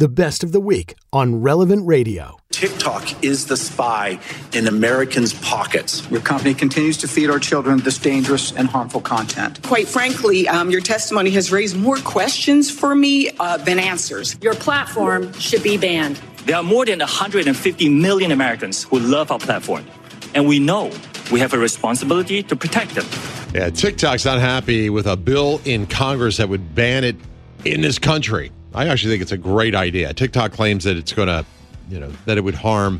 The best of the week on Relevant Radio. TikTok is the spy in Americans' pockets. Your company continues to feed our children this dangerous and harmful content. Quite frankly, your testimony has raised more questions for me than answers. Your platform should be banned. There are more than 150 million Americans who love our platform, and we know we have a responsibility to protect them. Yeah, TikTok's not happy with a bill in Congress that would ban it in this country. I actually think it's a great idea. TikTok claims that it's going to, that it would harm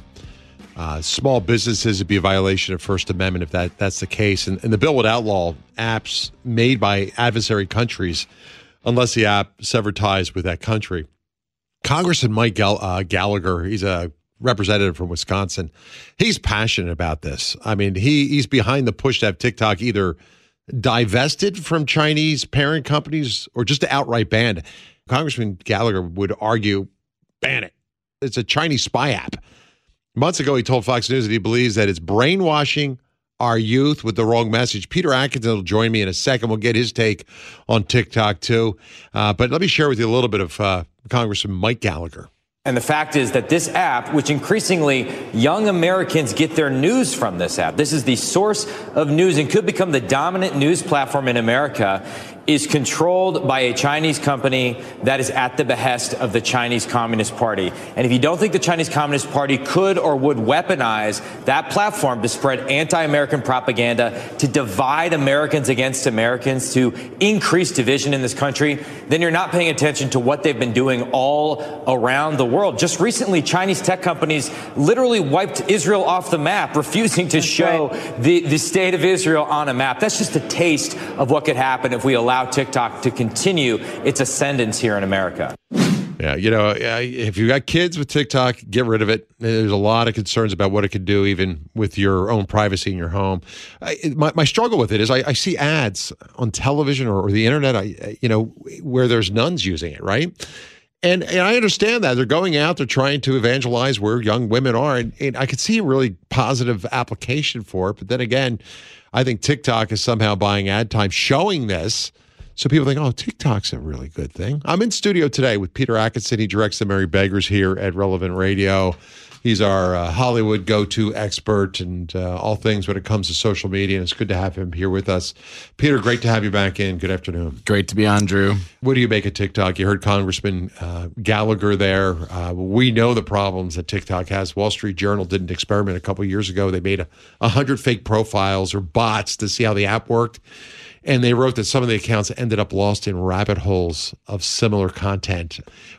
small businesses. It'd be a violation of First Amendment if that's the case. And the bill would outlaw apps made by adversary countries unless the app severed ties with that country. Congressman Mike Gallagher, he's a representative from Wisconsin. He's passionate about this. I mean, he's behind the push to have TikTok either divested from Chinese parent companies or just to outright ban it. Congressman Gallagher would argue, ban it. It's a Chinese spy app. Months ago, he told Fox News that he believes that it's brainwashing our youth with the wrong message. Peter Atkinson will join me in a second. We'll get his take on TikTok, too. But let me share with you a little bit of Congressman Mike Gallagher. And the fact is that this app, which increasingly young Americans get their news from this app, this is the source of news and could become the dominant news platform in America, is controlled by a Chinese company that is at the behest of the Chinese Communist Party. And if you don't think the Chinese Communist Party could or would weaponize that platform to spread anti-American propaganda, to divide Americans against Americans, to increase division in this country, then you're not paying attention to what they've been doing all around the world. Just recently, Chinese tech companies literally wiped Israel off the map, refusing to show the state of Israel on a map. That's just a taste of what could happen if we allow TikTok to continue its ascendance here in America. Yeah, if you got kids with TikTok, get rid of it. There's a lot of concerns about what it could do, even with your own privacy in your home. My struggle with it is I see ads on television or the internet, where there's nuns using it, right? And I understand that. They're going out, they're trying to evangelize where young women are. And I could see a really positive application for it. But then again, I think TikTok is somehow buying ad time showing this. So people think, oh, TikTok's a really good thing. I'm in studio today with Peter Atkinson. He directs the Merry Beggars here at Relevant Radio. He's our Hollywood go-to expert and all things when it comes to social media. And it's good to have him here with us. Peter, great to have you back in. Good afternoon. Great to be on, Drew. What do you make of TikTok? You heard Congressman Gallagher there. We know the problems that TikTok has. Wall Street Journal did an experiment a couple years ago. They made 100 fake profiles or bots to see how the app worked. And they wrote that some of the accounts ended up lost in rabbit holes of similar content.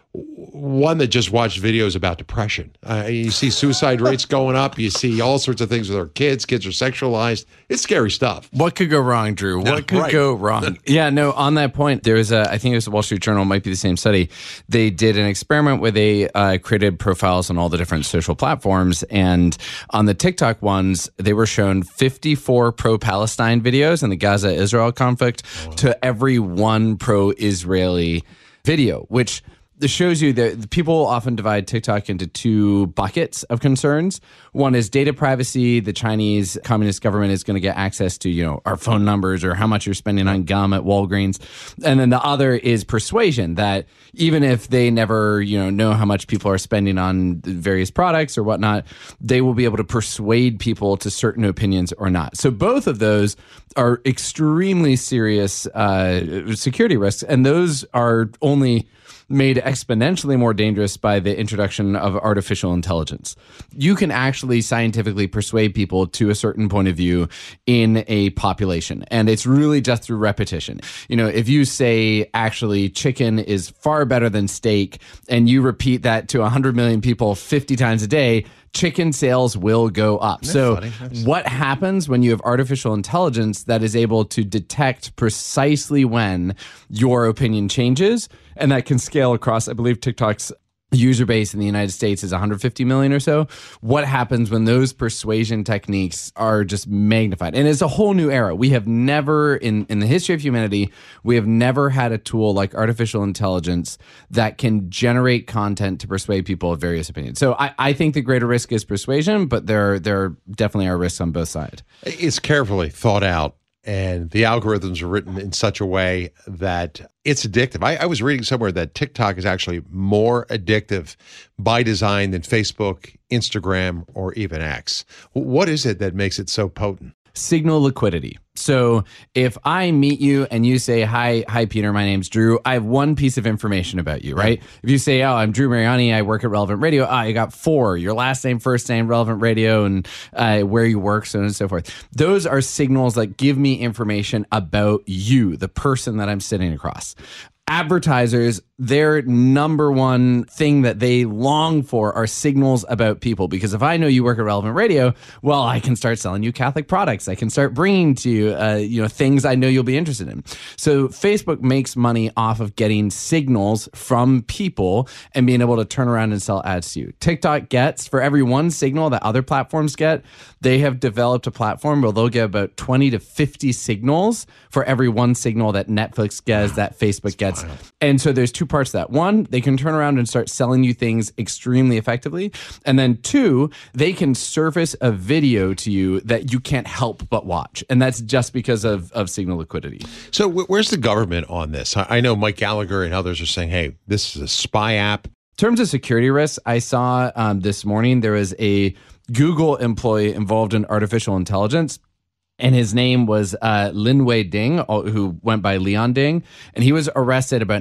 One that just watched videos about depression. You see suicide rates going up. You see all sorts of things with our kids. Kids are sexualized. It's scary stuff. What could go wrong, Drew? What could go wrong? Yeah, no, on that point, there was I think it was the Wall Street Journal, it might be the same study. They did an experiment where they created profiles on all the different social platforms. And on the TikTok ones, they were shown 54 pro-Palestine videos in the Gaza-Israel conflict to every one pro-Israeli video, which shows you that people often divide TikTok into two buckets of concerns. One is data privacy. The Chinese Communist government is going to get access to, our phone numbers or how much you're spending on gum at Walgreens. And then the other is persuasion, that even if they never, know how much people are spending on various products or whatnot, they will be able to persuade people to certain opinions or not. So both of those are extremely serious security risks. And those are only made exponentially more dangerous by the introduction of artificial intelligence. You can actually scientifically persuade people to a certain point of view in a population, and it's really just through repetition. If you say actually chicken is far better than steak, and you repeat that to 100 million people 50 times a day, chicken sales will go up. What happens when you have artificial intelligence that is able to detect precisely when your opinion changes, and that can scale across, I believe TikTok's user base in the United States is 150 million or so. What happens when those persuasion techniques are just magnified? And it's a whole new era. We have never, in the history of humanity, we have never had a tool like artificial intelligence that can generate content to persuade people of various opinions. So I think the greater risk is persuasion, but there definitely are risks on both sides. It's carefully thought out. and the algorithms are written in such a way that it's addictive. I was reading somewhere that TikTok is actually more addictive by design than Facebook, Instagram, or even X. What is it that makes it so potent? Signal liquidity. So if I meet you and you say, hi, Peter, my name's Drew, I have one piece of information about you, right? If you say, oh, I'm Drew Mariani, I work at Relevant Radio, you got 4, your last name, first name, Relevant Radio, and where you work, so on and so forth. Those are signals that give me information about you, the person that I'm sitting across. Advertisers, their number one thing that they long for are signals about people. Because if I know you work at Relevant Radio, well, I can start selling you Catholic products. I can start bringing to you, things I know you'll be interested in. So Facebook makes money off of getting signals from people and being able to turn around and sell ads to you. TikTok gets, for every one signal that other platforms get, they have developed a platform where they'll get about 20 to 50 signals for every one signal that Netflix gets, that Facebook gets. And so there's 2 parts to that. 1, they can turn around and start selling you things extremely effectively. And then 2, they can surface a video to you that you can't help but watch. And that's just because of signal liquidity. So where's the government on this? I know Mike Gallagher and others are saying, hey, this is a spy app. In terms of security risks, I saw this morning there was a Google employee involved in artificial intelligence. And his name was Linwei Ding, who went by Leon Ding. And he was arrested about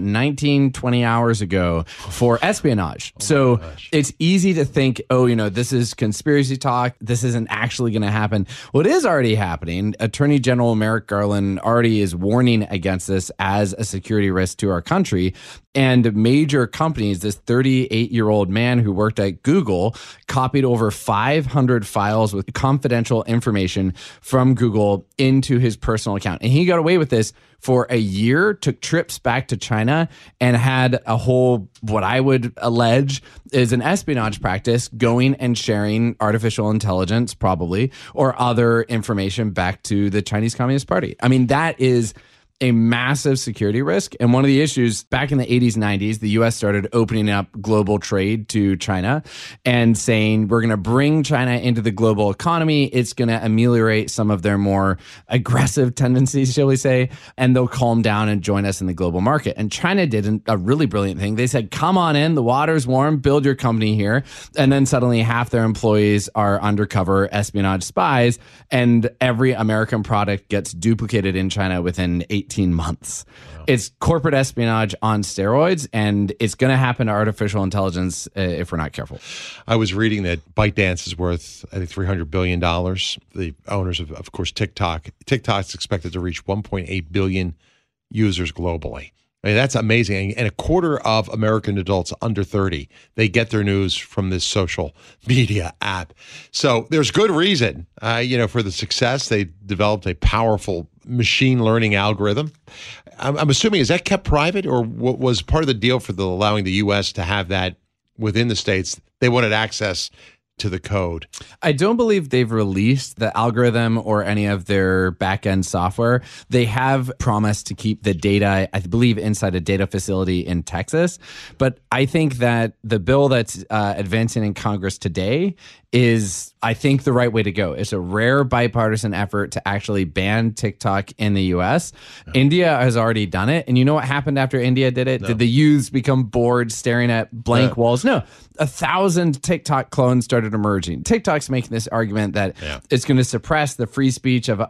20 hours ago for espionage. So it's easy to think, this is conspiracy talk. This isn't actually going to happen. Well, it is already happening. Attorney General Merrick Garland already is warning against this as a security risk to our country. And major companies, this 38-year-old man who worked at Google copied over 500 files with confidential information from Google into his personal account. And he got away with this for a year, took trips back to China, and had a whole, what I would allege is an espionage practice, going and sharing artificial intelligence, probably, or other information back to the Chinese Communist Party. I mean, that is a massive security risk. And one of the issues back in the 80s, 90s, the U.S. started opening up global trade to China and saying, we're going to bring China into the global economy. It's going to ameliorate some of their more aggressive tendencies, shall we say, and they'll calm down and join us in the global market. And China did a really brilliant thing. They said, come on in, the water's warm, build your company here. And then suddenly half their employees are undercover espionage spies, and every American product gets duplicated in China within 18 months. Wow. It's corporate espionage on steroids, and it's going to happen to artificial intelligence if we're not careful. I was reading that ByteDance is worth, I think, $300 billion. The owners of course, TikTok's expected to reach 1.8 billion users globally. I mean, that's amazing. And a quarter of American adults under 30, they get their news from this social media app. So there's good reason, for the success. They developed a powerful machine learning algorithm. I'm assuming, is that kept private, or what was part of the deal for allowing the U.S. to have that within the states? They wanted access to the code. I don't believe they've released the algorithm or any of their back-end software. They have promised to keep the data, I believe, inside a data facility in Texas. But I think that the bill that's advancing in Congress today is, I think, the right way to go. It's a rare bipartisan effort to actually ban TikTok in the U.S. No. India has already done it. And you know what happened after India did it? No. Did the youths become bored staring at blank walls? No. 1,000 TikTok clones started emerging. TikTok's making this argument that it's going to suppress the free speech of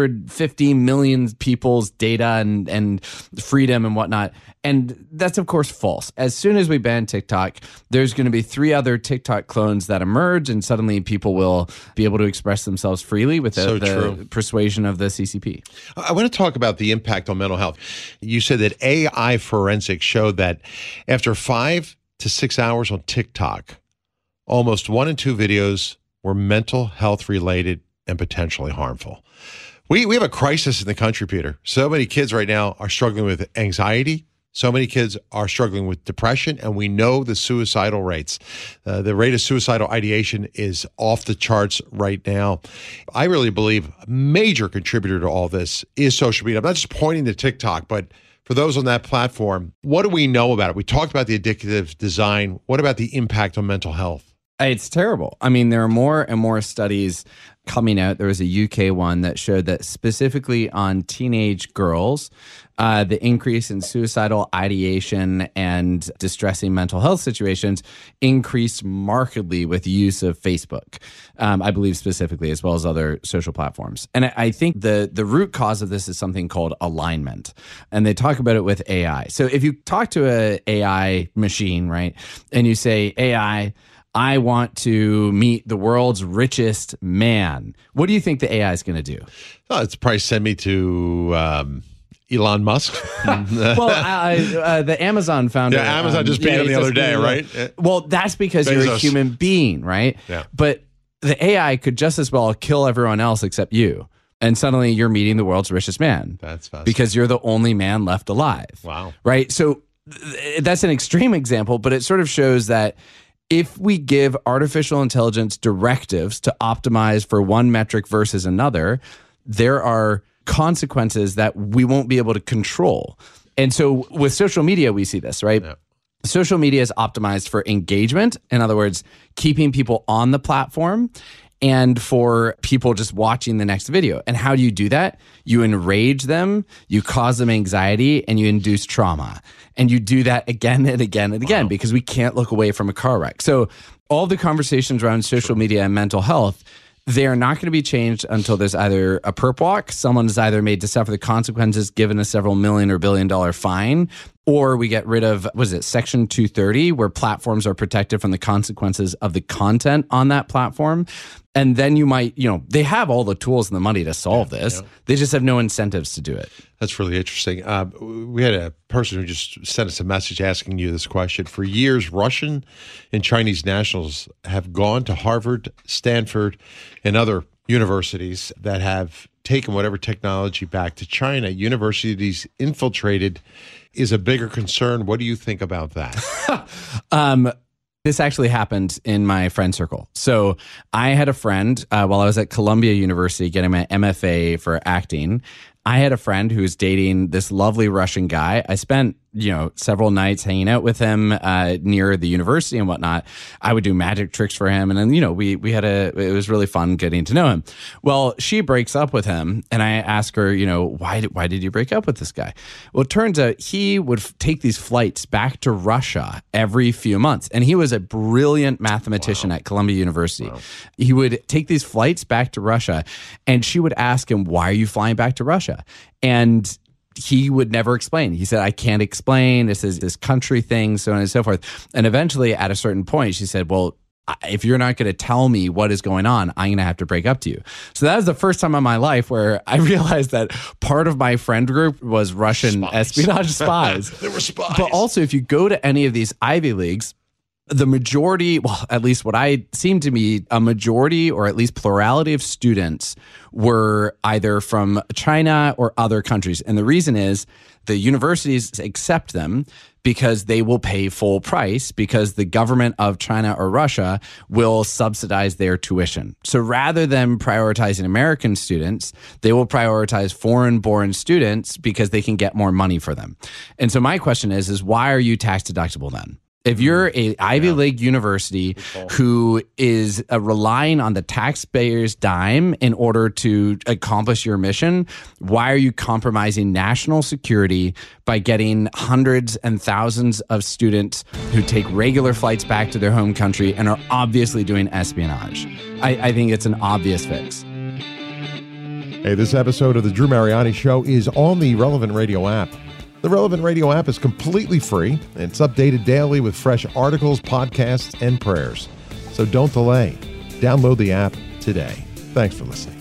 150 million people's data and freedom and whatnot. And that's, of course, false. As soon as we ban TikTok, there's going to be 3 other TikTok clones that emerge, and suddenly people will be able to express themselves freely without the persuasion of the CCP. I want to talk about the impact on mental health. You said that AI forensics showed that after 5 to 6 hours on TikTok, almost 1 in 2 videos were mental health related and potentially harmful. We have a crisis in the country, Peter. So many kids right now are struggling with anxiety. So many kids are struggling with depression, and we know the suicidal rates. The rate of suicidal ideation is off the charts right now. I really believe a major contributor to all this is social media. I'm not just pointing to TikTok, but for those on that platform, what do we know about it? We talked about the addictive design. What about the impact on mental health? It's terrible. I mean, there are more and more studies coming out. There was a UK one that showed that specifically on teenage girls, the increase in suicidal ideation and distressing mental health situations increased markedly with use of Facebook, I believe specifically, as well as other social platforms. And I think the root cause of this is something called alignment. And they talk about it with AI. So if you talk to an AI machine, right, and you say, AI, I want to meet the world's richest man. What do you think the AI is going to do? Oh, it's probably send me to Elon Musk. Well, the Amazon founder. Yeah, Amazon just beat him the other day, right? Well, that's because you're a human being, right? Yeah. But the AI could just as well kill everyone else except you. And suddenly you're meeting the world's richest man. That's fascinating. Because you're the only man left alive. Wow. Right? So that's an extreme example, but it sort of shows that if we give artificial intelligence directives to optimize for one metric versus another, there are consequences that we won't be able to control. And so with social media, we see this, right? Yeah. Social media is optimized for engagement. In other words, keeping people on the platform and for people just watching the next video. And how do you do that? You enrage them, you cause them anxiety, and you induce trauma. And you do that again and again and again because we can't look away from a car wreck. So all the conversations around social media and mental health, they are not going to be changed until there's either a perp walk, someone is either made to suffer the consequences, given a several million or billion-dollar fine, or we get rid of, Section 230, where platforms are protected from the consequences of the content on that platform. And then you might, they have all the tools and the money to solve this. Yeah. They just have no incentives to do it. That's really interesting. We had a person who just sent us a message asking you this question. For years, Russian and Chinese nationals have gone to Harvard, Stanford, and other universities that have taken whatever technology back to China. Universities infiltrated is a bigger concern. What do you think about that? This actually happened in my friend circle. So I had a friend while I was at Columbia University getting my MFA for acting. I had a friend who was dating this lovely Russian guy. I spent, several nights hanging out with him near the university and whatnot. I would do magic tricks for him. And then, it was really fun getting to know him. Well, she breaks up with him. And I ask her, why did you break up with this guy? Well, it turns out he would take these flights back to Russia every few months. And he was a brilliant mathematician at Columbia University. Wow. He would take these flights back to Russia. And she would ask him, why are you flying back to Russia? And he would never explain. He said, I can't explain. This is this country thing, so on and so forth. And eventually, at a certain point, she said, well, if you're not going to tell me what is going on, I'm going to have to break up to you. So that was the first time in my life where I realized that part of my friend group was Russian espionage spies. They were spies. But also, if you go to any of these Ivy Leagues, the majority, at least what I seemed to be, a majority or at least plurality of students were either from China or other countries. And the reason is the universities accept them because they will pay full price because the government of China or Russia will subsidize their tuition. So rather than prioritizing American students, they will prioritize foreign-born students because they can get more money for them. And so my question is why are you tax deductible then? If you're a Ivy League university who is relying on the taxpayer's dime in order to accomplish your mission, why are you compromising national security by getting hundreds and thousands of students who take regular flights back to their home country and are obviously doing espionage? I think it's an obvious fix. Hey, this episode of the Drew Mariani Show is on the Relevant Radio app. The Relevant Radio app is completely free, and it's updated daily with fresh articles, podcasts, and prayers. So don't delay. Download the app today. Thanks for listening.